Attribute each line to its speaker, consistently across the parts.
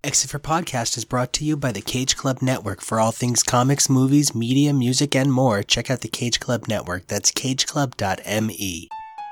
Speaker 1: Exit for Podcast is brought to you by the Cage Club Network. For all things comics, movies, media, music, and more, check out the Cage Club Network. That's cageclub.me.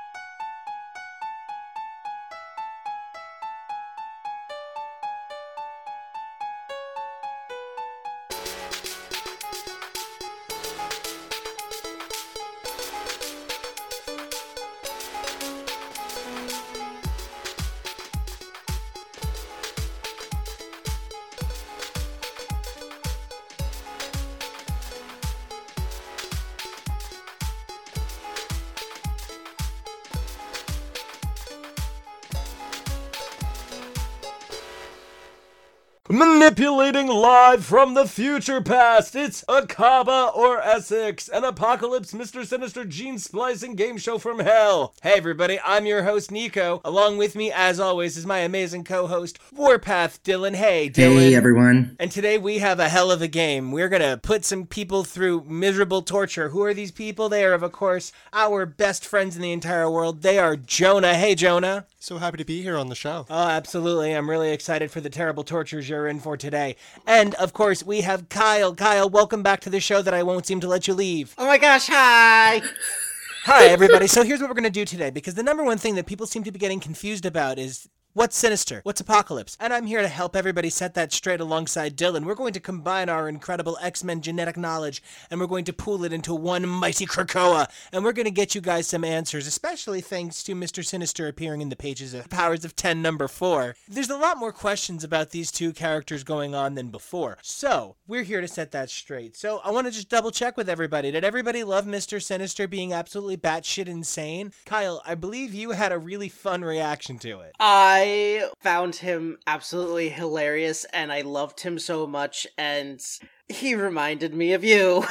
Speaker 2: Manipulating live from the future past, it's Akaba or Essex, an Apocalypse Mr. Sinister gene splicing game show from hell. Hey everybody, I'm your host Nico. Along with me, as always, is my amazing co-host Warpath Dylan. Hey Dylan.
Speaker 3: Hey everyone.
Speaker 2: And today we have a hell of a game. We're gonna put some people through miserable torture. Who are these people? They are, of course, our best friends in the entire world. They are Jonah. Hey Jonah.
Speaker 4: So happy to be here on the show.
Speaker 2: Oh, absolutely. I'm really excited for the terrible tortures you're in for today. And, of course, we have Kyle. Kyle, welcome back to the show that I won't seem to let you leave.
Speaker 5: Oh my gosh, hi!
Speaker 2: Hi, everybody. So here's what we're going to do today, because the number one thing that people seem to be getting confused about is what's Sinister? What's Apocalypse? And I'm here to help everybody set that straight alongside Dylan. We're going to combine our incredible X-Men genetic knowledge, and we're going to pool it into one mighty Krakoa. And we're going to get you guys some answers, especially thanks to Mr. Sinister appearing in the pages of Powers of 10 number 4. There's a lot more questions about these two characters going on than before. So, we're here to set that straight. So, I want to just double check with everybody. Did everybody love Mr. Sinister being absolutely batshit insane? Kyle, I believe you had a really fun reaction to it.
Speaker 5: I found him absolutely hilarious, and I loved him so much, and he reminded me of you.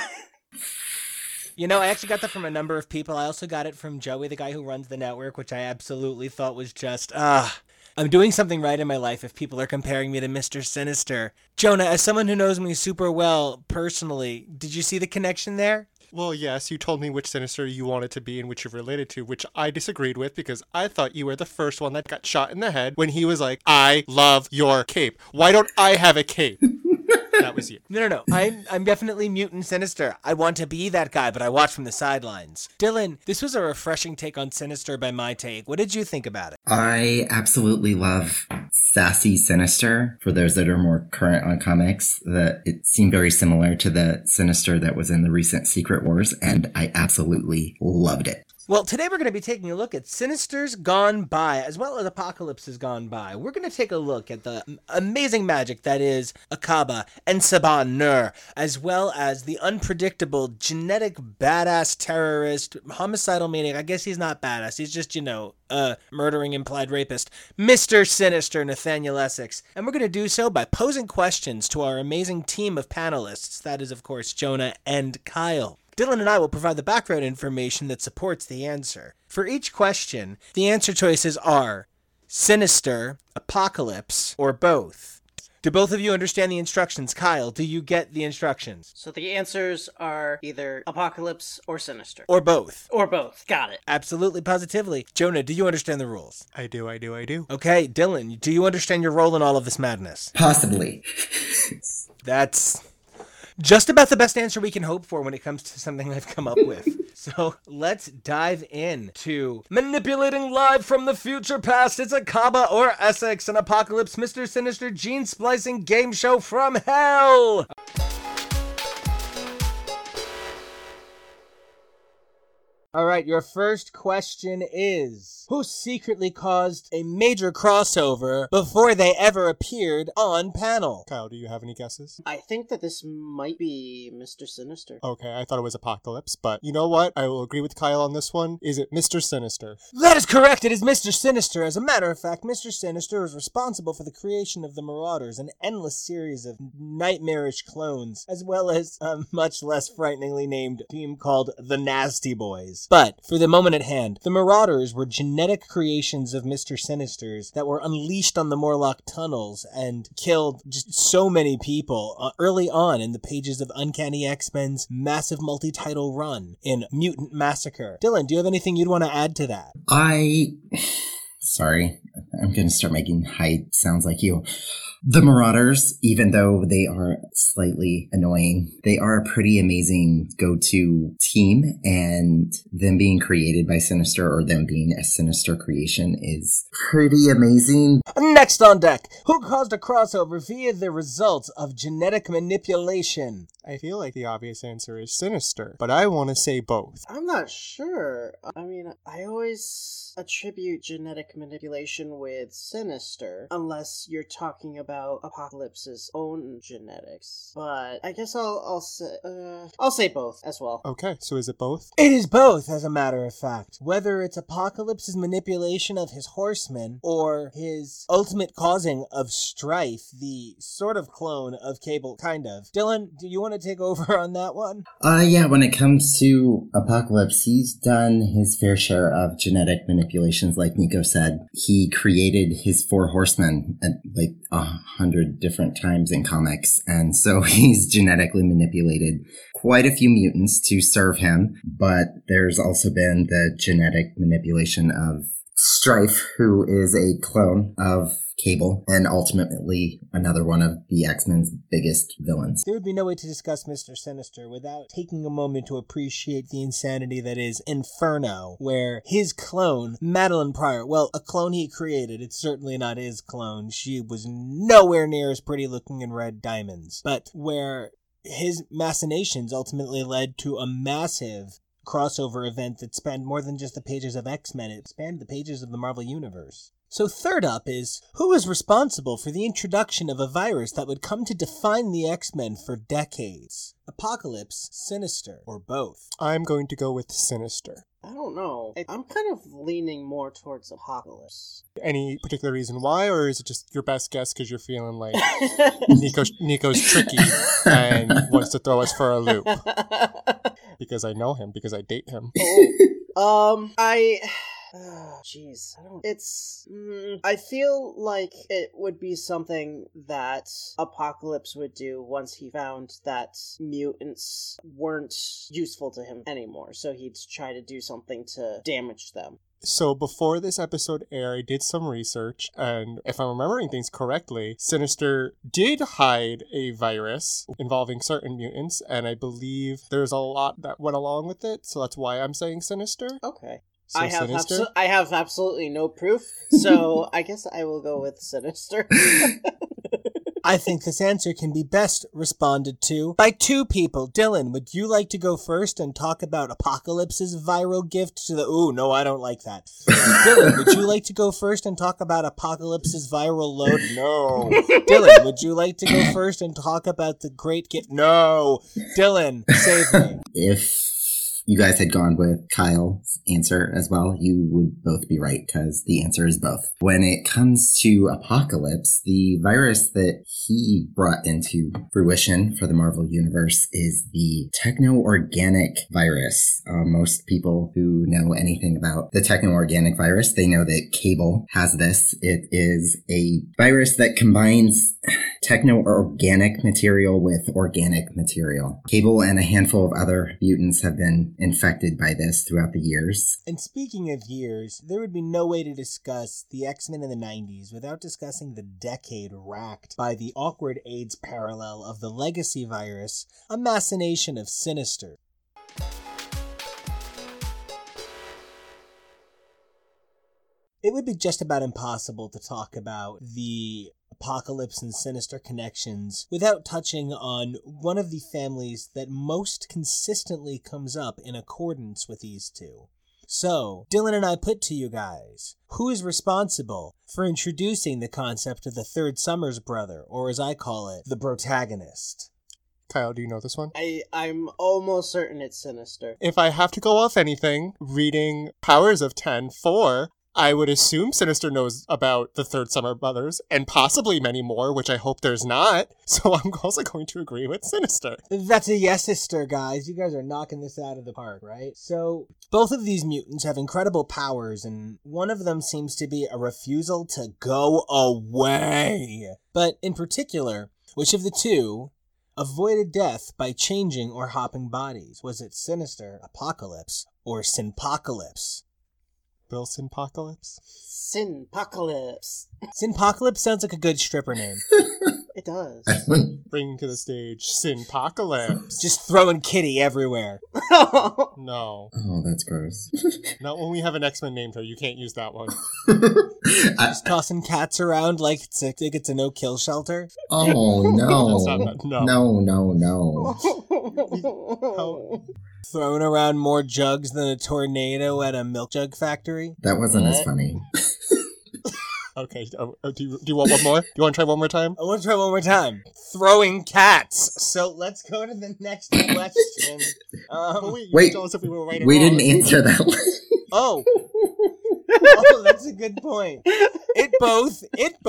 Speaker 2: You know, I actually got that from a number of people. I also got it from Joey, the guy who runs the network, which I absolutely thought was just, I'm doing something right in my life if people are comparing me to Mr. Sinister. Jonah, as someone who knows me super well personally, did you see the connection there?
Speaker 4: Well, yes, you told me which Sinister you wanted to be and which you're related to, which I disagreed with because I thought you were the first one that got shot in the head when he was like, I love your cape. Why don't I have a cape? That was you.
Speaker 2: No. I'm definitely Mutant Sinister. I want to be that guy, but I watch from the sidelines. Dylan, this was a refreshing take on Sinister by my take. What did you think about it?
Speaker 3: I absolutely love Sassy Sinister. For those that are more current on comics, that it seemed very similar to the Sinister that was in the recent Secret Wars, and I absolutely loved it.
Speaker 2: Well, today we're going to be taking a look at Sinister's Gone By, as well as Apocalypse's Gone By. We're going to take a look at the amazing magic that is Akaba and Saban Nur, as well as the unpredictable, genetic, badass terrorist, homicidal maniac. I guess he's not badass. He's just, murdering implied rapist, Mr. Sinister, Nathaniel Essex. And we're going to do so by posing questions to our amazing team of panelists. That is, of course, Jonah and Kyle. Dylan and I will provide the background information that supports the answer. For each question, the answer choices are Sinister, Apocalypse, or both. Do both of you understand the instructions? Kyle, do you get the instructions?
Speaker 5: So the answers are either Apocalypse or Sinister.
Speaker 2: Or both.
Speaker 5: Or both. Got it.
Speaker 2: Absolutely, positively. Jonah, do you understand the rules?
Speaker 4: I do.
Speaker 2: Okay, Dylan, do you understand your role in all of this madness?
Speaker 3: Possibly.
Speaker 2: That's just about the best answer we can hope for when it comes to something I've come up with. So let's dive in to Manipulating Live from the Future Past. It's Akaba or Essex, an Apocalypse Mr. Sinister gene splicing game show from hell. All right, your first question is, who secretly caused a major crossover before they ever appeared on panel?
Speaker 4: Kyle, do you have any guesses?
Speaker 5: I think that this might be Mr. Sinister.
Speaker 4: Okay, I thought it was Apocalypse, but you know what? I will agree with Kyle on this one. Is it Mr. Sinister?
Speaker 2: That is correct. It is Mr. Sinister. As a matter of fact, Mr. Sinister is responsible for the creation of the Marauders, an endless series of nightmarish clones, as well as a much less frighteningly named team called the Nasty Boys. But, for the moment at hand, the Marauders were genetic creations of Mr. Sinister's that were unleashed on the Morlock tunnels and killed just so many people early on in the pages of Uncanny X-Men's massive multi-title run in Mutant Massacre. Dylan, do you have anything you'd want to add to that?
Speaker 3: Sorry, I'm going to start making high sounds like you. The Marauders, even though they are slightly annoying, they are a pretty amazing go-to team, and them being created by Sinister, or them being a Sinister creation, is pretty amazing.
Speaker 2: Next on deck, who caused a crossover via the results of genetic manipulation?
Speaker 4: I feel like the obvious answer is Sinister, but I want to say both.
Speaker 5: I'm not sure. I mean, I always attribute genetic manipulation with Sinister, unless you're talking about Apocalypse's own genetics. But I guess I'll say both as well.
Speaker 4: Okay, so is it both?
Speaker 2: It is both, as a matter of fact. Whether it's Apocalypse's manipulation of his horsemen, or his ultimate causing of Strife, the sort of clone of Cable, kind of. Dylan, do you want to take over on that one?
Speaker 3: Yeah, when it comes to Apocalypse, he's done his fair share of genetic manipulations, like Nico said. He created his 4 horsemen at like 100 different times in comics, and so he's genetically manipulated quite a few mutants to serve him, but there's also been the genetic manipulation of Strife, who is a clone of Cable, and ultimately another one of the X-Men's biggest villains.
Speaker 2: There would be no way to discuss Mr. Sinister without taking a moment to appreciate the insanity that is Inferno, where his clone, Madeline Pryor, well, a clone he created, it's certainly not his clone, she was nowhere near as pretty looking in red diamonds, but where his machinations ultimately led to a massive crossover event that spanned more than just the pages of X-Men, it spanned the pages of the Marvel Universe. So third up is, who is responsible for the introduction of a virus that would come to define the X-Men for decades? Apocalypse, Sinister, or both?
Speaker 4: I'm going to go with Sinister.
Speaker 5: I don't know. I'm kind of leaning more towards Apocalypse.
Speaker 4: Any particular reason why, or is it just your best guess because you're feeling like Nico's tricky and wants to throw us for a loop? Because I know him, because I date him.
Speaker 5: Jeez. I feel like it would be something that Apocalypse would do once he found that mutants weren't useful to him anymore, so he'd try to do something to damage them.
Speaker 4: So before this episode aired, I did some research, and if I'm remembering things correctly, Sinister did hide a virus involving certain mutants, and I believe there's a lot that went along with it, so that's why I'm saying Sinister.
Speaker 5: Okay.
Speaker 4: So
Speaker 5: I have absolutely no proof, so I guess I will go with Sinister.
Speaker 2: I think this answer can be best responded to by 2 people. Dylan, would you like to go first and talk about Apocalypse's viral gift to the... Ooh, no, I don't like that. Dylan, would you like to go first and talk about Apocalypse's viral load? No. Dylan, would you like to go first and talk about the great gift? No. Dylan, save me.
Speaker 3: If you guys had gone with Kyle's answer as well, you would both be right, because the answer is both. When it comes to Apocalypse, the virus that he brought into fruition for the Marvel Universe is the techno-organic virus. Most people who know anything about the techno-organic virus, they know that Cable has this. It is a virus that combines techno-organic material with organic material. Cable and a handful of other mutants have been infected by this throughout the years.
Speaker 2: And speaking of years, there would be no way to discuss the X-Men in the 90s without discussing the decade racked by the awkward AIDS parallel of the legacy virus, a machination of Sinister. It would be just about impossible to talk about the Apocalypse and Sinister connections without touching on one of the families that most consistently comes up in accordance with these two. So, Dylan and I put to you guys, who is responsible for introducing the concept of the third Summers brother, or as I call it, the protagonist?
Speaker 4: Kyle, do you know this one?
Speaker 5: I'm almost certain it's Sinister.
Speaker 4: If I have to go off anything, reading Powers of 10-4, I would assume Sinister knows about the Third Summer Brothers, and possibly many more, which I hope there's not. So I'm also going to agree with Sinister.
Speaker 2: That's a yes-sister, guys. You guys are knocking this out of the park, right? So, both of these mutants have incredible powers, and one of them seems to be a refusal to go away. But in particular, which of the two avoided death by changing or hopping bodies? Was it Sinister, Apocalypse, or Sinpocalypse?
Speaker 4: Wilson Apocalypse?
Speaker 5: Sinpocalypse.
Speaker 2: Sinpocalypse sounds like a good stripper name.
Speaker 5: It does.
Speaker 4: Bring to the stage Sinpocalypse.
Speaker 2: Just throwing kitty everywhere.
Speaker 4: No.
Speaker 3: Oh, that's gross.
Speaker 4: Not when we have an X-Men named her. You can't use that one.
Speaker 2: Just tossing cats around like it's a no-kill shelter.
Speaker 3: Oh,
Speaker 4: That's
Speaker 3: no.
Speaker 4: not, no.
Speaker 3: No.
Speaker 2: Throwing around more jugs than a tornado at a milk jug factory.
Speaker 3: That wasn't as funny.
Speaker 4: Okay. Do you want one more? Do you want to try one more time?
Speaker 2: I want to try one more time. Throwing cats. So let's go to the next question.
Speaker 4: Oh, wait, you
Speaker 3: wait.
Speaker 4: didn't tell us if we were right or
Speaker 3: We
Speaker 4: wrong.
Speaker 3: didn't answer that one.
Speaker 2: Oh, that's a good point. It both.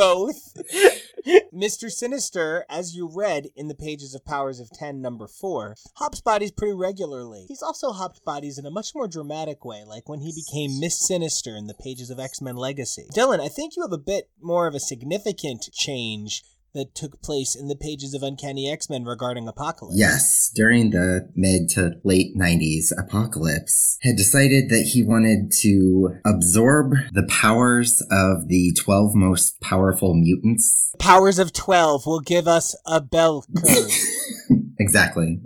Speaker 2: Mr. Sinister, as you read in the pages of Powers of 10, number 4, hops bodies pretty regularly. He's also hopped bodies in a much more dramatic way, like when he became Miss Sinister in the pages of X-Men Legacy. Dylan, I think you have a bit more of a significant change that took place in the pages of Uncanny X-Men regarding Apocalypse.
Speaker 3: Yes, during the mid to late 90s, Apocalypse had decided that he wanted to absorb the powers of the 12 most powerful mutants.
Speaker 2: Powers of 12 will give us a bell curve.
Speaker 3: Exactly.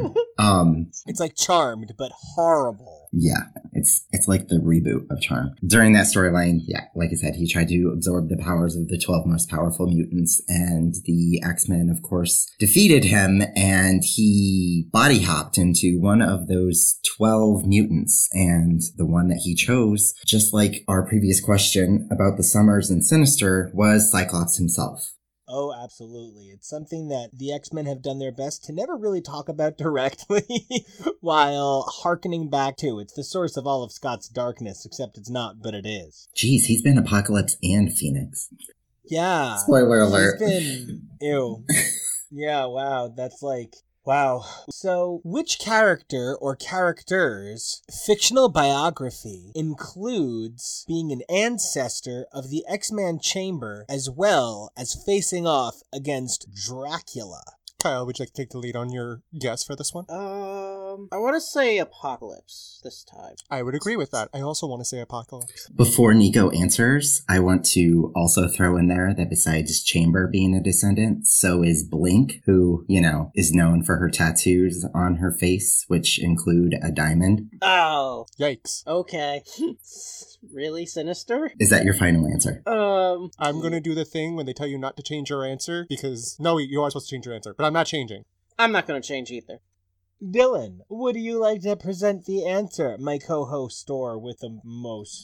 Speaker 2: It's like Charmed, but horrible.
Speaker 3: Yeah, it's like the reboot of Charm. During that storyline, yeah, like I said, he tried to absorb the powers of the 12 most powerful mutants, and the X-Men, of course, defeated him, and he body hopped into one of those 12 mutants, and the one that he chose, just like our previous question about the Summers and Sinister, was Cyclops himself.
Speaker 2: Oh, absolutely. It's something that the X-Men have done their best to never really talk about directly, while hearkening back to it's the source of all of Scott's darkness, except it's not, but it is.
Speaker 3: Jeez, he's been Apocalypse and Phoenix.
Speaker 2: Yeah.
Speaker 3: Spoiler alert.
Speaker 2: He's been... Ew. Yeah, wow, that's like... Wow. So, which character or characters' fictional biography includes being an ancestor of the X-Man Chamber as well as facing off against Dracula?
Speaker 4: Kyle, would you like to take the lead on your guess for this one?
Speaker 5: I want to say Apocalypse this time.
Speaker 4: I would agree with that. I also want to say Apocalypse.
Speaker 3: Before Nico answers, I want to also throw in there that besides Chamber being a descendant, so is Blink, who, is known for her tattoos on her face, which include a diamond.
Speaker 5: Oh,
Speaker 4: Yikes.
Speaker 5: okay. Really, Sinister?
Speaker 3: Is that your final answer?
Speaker 4: I'm going to do the thing when they tell you not to change your answer, because, no, you are supposed to change your answer, but I'm not changing.
Speaker 5: I'm not going to change either.
Speaker 2: Dylan, would you like to present the answer, my co-host store with the most?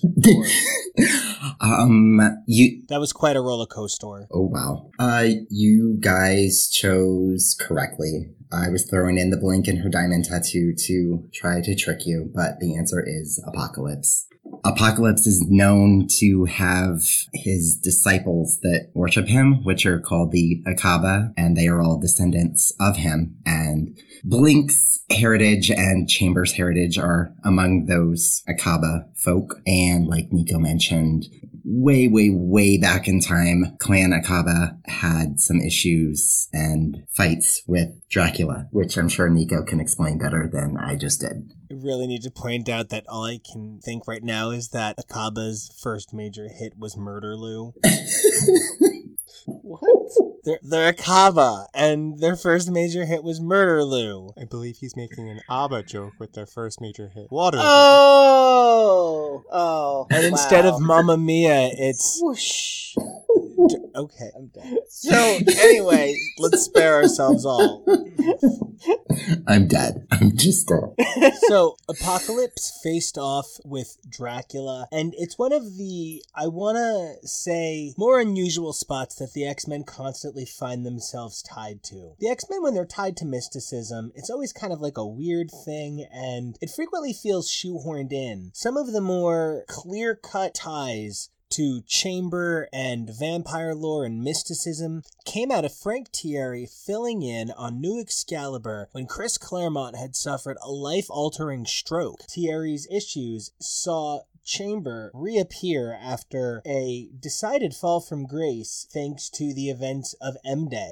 Speaker 3: That
Speaker 2: was quite a roller coaster.
Speaker 3: Oh, wow. You guys chose correctly. I was throwing in the Blink and her diamond tattoo to try to trick you, but the answer is Apocalypse. Apocalypse is known to have his disciples that worship him, which are called the Akaba, and they are all descendants of him. And Blink's heritage and Chamber's heritage are among those Akaba folk. And like Nico mentioned, way, way, way back in time, Clan Akaba had some issues and fights with Dracula, which I'm sure Nico can explain better than I just did.
Speaker 2: I really need to point out that all I can think right now is that Akaba's first major hit was Murderloo.
Speaker 5: What?
Speaker 2: They're Akaba, and their first major hit was Murderloo.
Speaker 4: I believe he's making an ABBA joke with their first major hit, Waterloo.
Speaker 5: Oh.
Speaker 2: And instead of Mamma Mia, it's...
Speaker 5: Whoosh.
Speaker 2: Okay, I'm done. So, anyway, let's spare ourselves all.
Speaker 3: I'm dead. I'm just dead.
Speaker 2: So, Apocalypse faced off with Dracula, and it's one of the, I want to say, more unusual spots that the X-Men constantly find themselves tied to. The X-Men, when they're tied to mysticism, it's always kind of like a weird thing, and it frequently feels shoehorned in. Some of the more clear-cut ties to Chamber and vampire lore and mysticism came out of Frank Thierry filling in on New Excalibur when Chris Claremont had suffered a life-altering stroke. Thierry's issues saw Chamber reappear after a decided fall from grace thanks to the events of M-Day.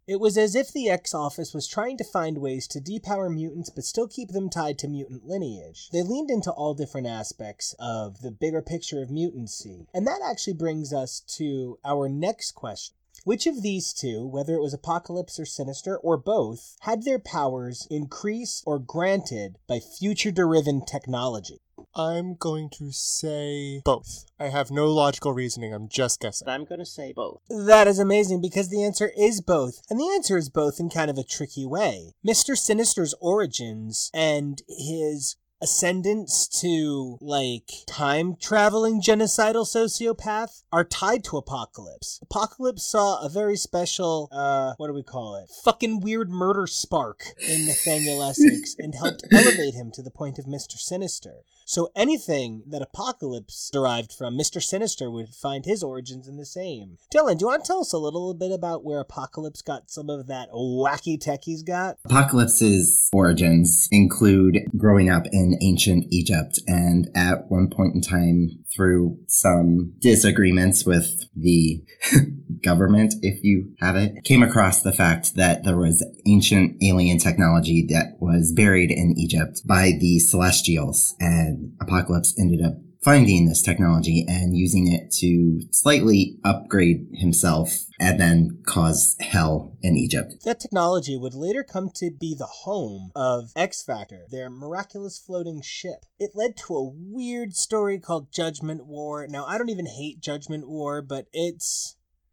Speaker 2: It was as if the X-Office was trying to find ways to depower mutants but still keep them tied to mutant lineage. They leaned into all different aspects of the bigger picture of mutancy. And that actually brings us to our next question. Which of these two, whether it was Apocalypse or Sinister, or both, had their powers increased or granted by future-driven technology?
Speaker 4: I'm going to say both. I have no logical reasoning. I'm just guessing.
Speaker 5: I'm going to say both.
Speaker 2: That is amazing because the answer is both. And the answer is both in kind of a tricky way. Mr. Sinister's origins and his ascendance to, like, time-traveling genocidal sociopath are tied to Apocalypse. Apocalypse saw a very special, what do we call it? Fucking weird murder spark in Nathaniel Essex and helped elevate him to the point of Mr. Sinister. So anything that Apocalypse derived from, Mr. Sinister would find his origins in the same. Dylan, do you want to tell us a little bit about where Apocalypse got some of that wacky tech he's got?
Speaker 3: Apocalypse's origins include growing up in ancient Egypt, and at one point in time, through some disagreements with the government, if you have it, came across the fact that there was ancient alien technology that was buried in Egypt by the Celestials, and Apocalypse ended up finding this technology and using it to slightly upgrade himself and then cause hell in Egypt.
Speaker 2: That technology would later come to be the home of X-Factor, their miraculous floating ship. It led to a weird story called Judgment War. Now, I don't even hate Judgment War, but it's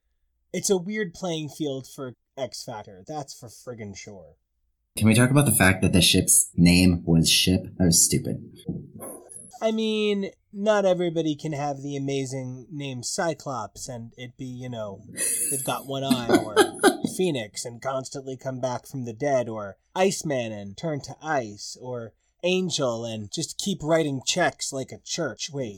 Speaker 2: a weird playing field for X-Factor. That's for friggin' sure.
Speaker 3: Can we talk about the fact that the ship's name was Ship? That was stupid.
Speaker 2: I mean, not everybody can have the amazing name Cyclops and it be, you know, they've got one eye, or Phoenix and constantly come back from the dead, or Iceman and turn to ice, or Angel and just keep writing checks like a church. Wait.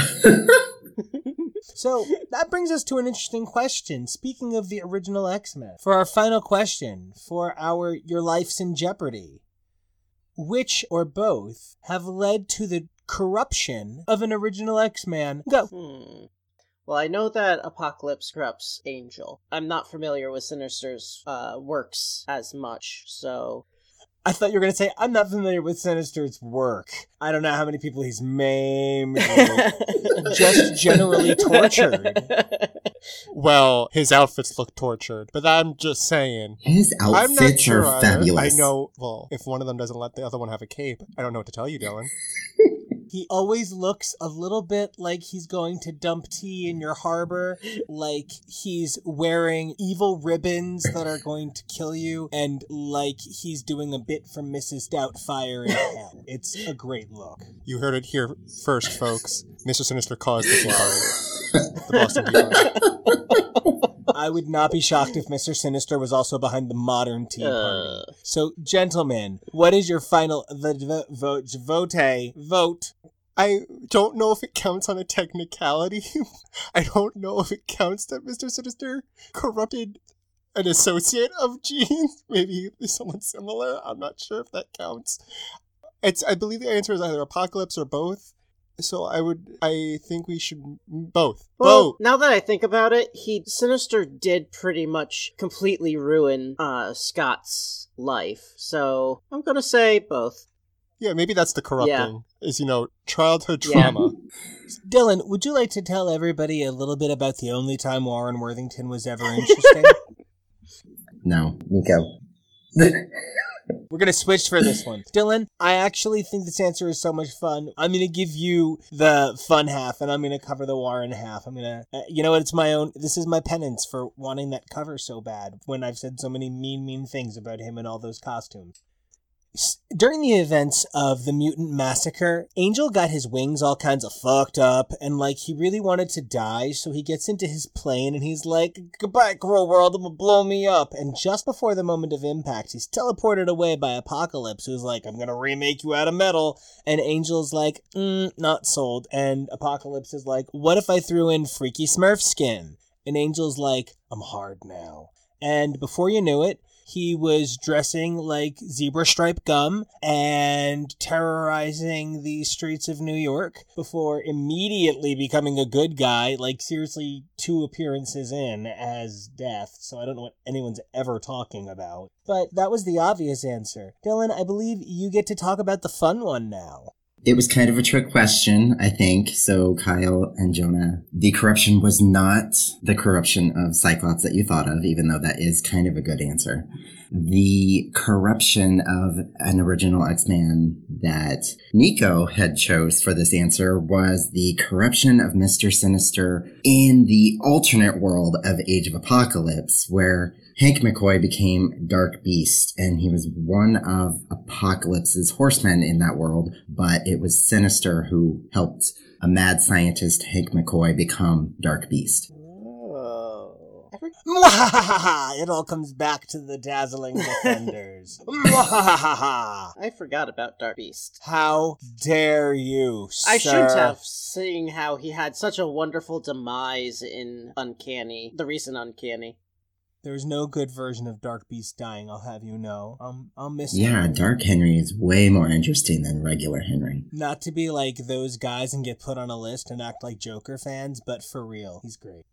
Speaker 2: So that brings us to an interesting question. Speaking of the original X-Men, for our final question, for our Your Life's in Jeopardy, which or both have led to the corruption of an original X-Man? Go.
Speaker 5: Well, I know that Apocalypse corrupts Angel. I'm not familiar with Sinister's works as much, so...
Speaker 2: I thought you were going to say, I'm not familiar with Sinister's work. I don't know how many people he's maimed or just generally tortured.
Speaker 4: Well, his outfits look tortured, but I'm just saying.
Speaker 3: His outfits are fabulous.
Speaker 4: I know, well, if one of them doesn't let the other one have a cape, I don't know what to tell you, Dylan.
Speaker 2: He always looks a little bit like he's going to dump tea in your harbor, like he's wearing evil ribbons that are going to kill you, and like he's doing a bit from Mrs. Doubtfire in hell. It's a great look.
Speaker 4: You heard it here first, folks. Mr. Sinister caused the tea party. The Boston Tea Party.
Speaker 2: I would not be shocked if Mr. Sinister was also behind the modern Tea Party. So, gentlemen, what is your final vote?
Speaker 4: I don't know if it counts on a technicality. I don't know if it counts that Mr. Sinister corrupted an associate of Jean. Maybe someone similar. I'm not sure if that counts. I believe the answer is either Apocalypse or both. So I think we should both.
Speaker 5: Well,
Speaker 4: Both.
Speaker 5: now that I think about it, Sinister did pretty much completely ruin Scott's life. So I'm gonna say both.
Speaker 4: Yeah, maybe that's the corrupting.
Speaker 5: Yeah.
Speaker 4: Is, childhood trauma.
Speaker 2: Dylan, would you like to tell everybody a little bit about the only time Warren Worthington was ever interesting?
Speaker 3: No, Nico.
Speaker 2: We're going to switch for this one. Dylan, I actually think this answer is so much fun. I'm going to give you the fun half, and I'm going to cover the Warren half. I'm going to, you know what, this is my penance for wanting that cover so bad when I've said so many mean things about him and all those costumes. During the events of the Mutant Massacre, Angel got his wings all kinds of fucked up, and he really wanted to die, so he gets into his plane and he's like, "Goodbye, cruel world, it will blow me up." And just before the moment of impact, he's teleported away by Apocalypse, who's like, "I'm gonna remake you out of metal." And Angel's like, not sold. And Apocalypse is like, "What if I threw in Freaky Smurf skin?" And Angel's like, "I'm hard now." And before you knew it, he was dressing like zebra stripe gum and terrorizing the streets of New York before immediately becoming a good guy, like seriously 2 appearances in as Death, so I don't know what anyone's ever talking about. But that was the obvious answer. Dylan, I believe you get to talk about the fun one now.
Speaker 3: It was kind of a trick question, I think. So, Kyle and Jonah, the corruption was not the corruption of Cyclops that you thought of, even though that is kind of a good answer. The corruption of an original X-Man that Nico had chose for this answer was the corruption of Mr. Sinister in the alternate world of Age of Apocalypse, where Hank McCoy became Dark Beast, and he was one of Apocalypse's horsemen in that world, but it was Sinister who helped a mad scientist, Hank McCoy, become Dark Beast.
Speaker 2: It all comes back to the dazzling Defenders.
Speaker 5: I forgot about Dark Beast.
Speaker 2: How dare you, sir?
Speaker 5: I should have, seeing how he had such a wonderful demise in Uncanny, the recent Uncanny.
Speaker 2: There's no good version of Dark Beast dying, I'll have you know. I'll miss him.
Speaker 3: Yeah, Dark Henry is way more interesting than regular Henry.
Speaker 2: Not to be like those guys and get put on a list and act like Joker fans, but for real, he's great.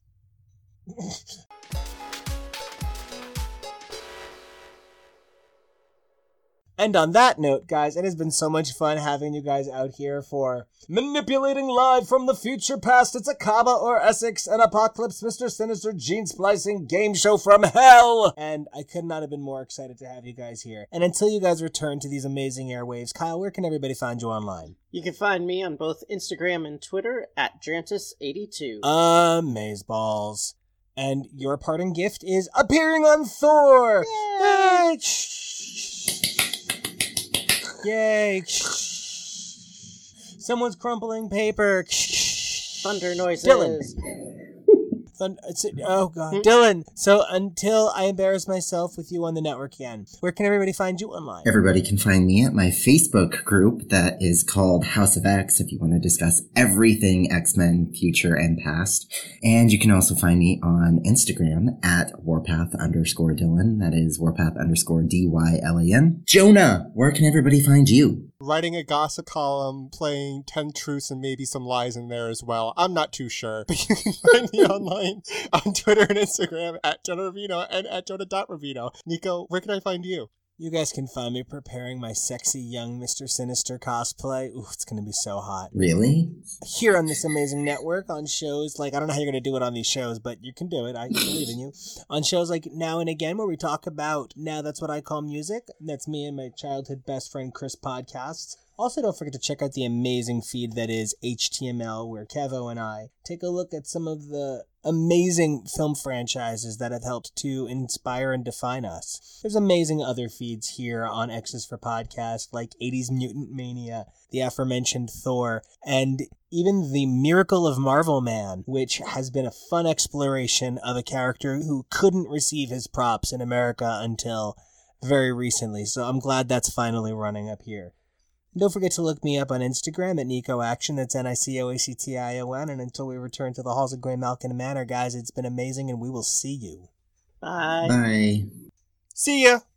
Speaker 2: And on that note, guys, it has been so much fun having you guys out here for Manipulating Live from the Future Past. It's Akaba or Essex, an Apocalypse, Mr. Sinister, gene splicing game show from hell. And I could not have been more excited to have you guys here. And until you guys return to these amazing airwaves, Kyle, where can everybody find you online?
Speaker 5: You can find me on both Instagram and Twitter at Drantis82.
Speaker 2: Amazeballs. And your parting gift is appearing on Thor! Yay! Yay! Someone's crumpling paper.
Speaker 5: Thunder noises.
Speaker 2: Dylan. Oh, God. Dylan, so until I embarrass myself with you on the network again, where can everybody find you online?
Speaker 3: Everybody can find me at my Facebook group that is called House of X if you want to discuss everything X-Men, future and past. And you can also find me on Instagram at Warpath_Dylan. That is Warpath_DYLAN. Jonah, where can everybody find you?
Speaker 4: Writing a gossip column, playing 10 truths and maybe some lies in there as well. I'm not too sure. But you can find me online on Twitter and Instagram at Jonah Ravino and at Jonah.Ravino. Nico, where can I find you?
Speaker 2: You guys can find me preparing my sexy young Mr. Sinister cosplay. Ooh, it's going to be so hot.
Speaker 3: Really?
Speaker 2: Here on this amazing network, on shows like, I don't know how you're going to do it on these shows, but you can do it. I believe in you. On shows like Now and Again, where we talk about Now That's What I Call Music. That's me and my childhood best friend Chris podcasts. Also, don't forget to check out the amazing feed that is HTML, where Kevo and I take a look at some of the amazing film franchises that have helped to inspire and define us. There's amazing other feeds here on X's for Podcast, like 80s Mutant Mania, the aforementioned Thor, and even the Miracle of Marvel Man, which has been a fun exploration of a character who couldn't receive his props in America until very recently. So I'm glad that's finally running up here. Don't forget to look me up on Instagram at Nico Action. That's NICOACTION. And until we return to the halls of Grey Malkin Manor, guys, it's been amazing, and we will see you.
Speaker 5: Bye.
Speaker 3: Bye.
Speaker 4: See ya!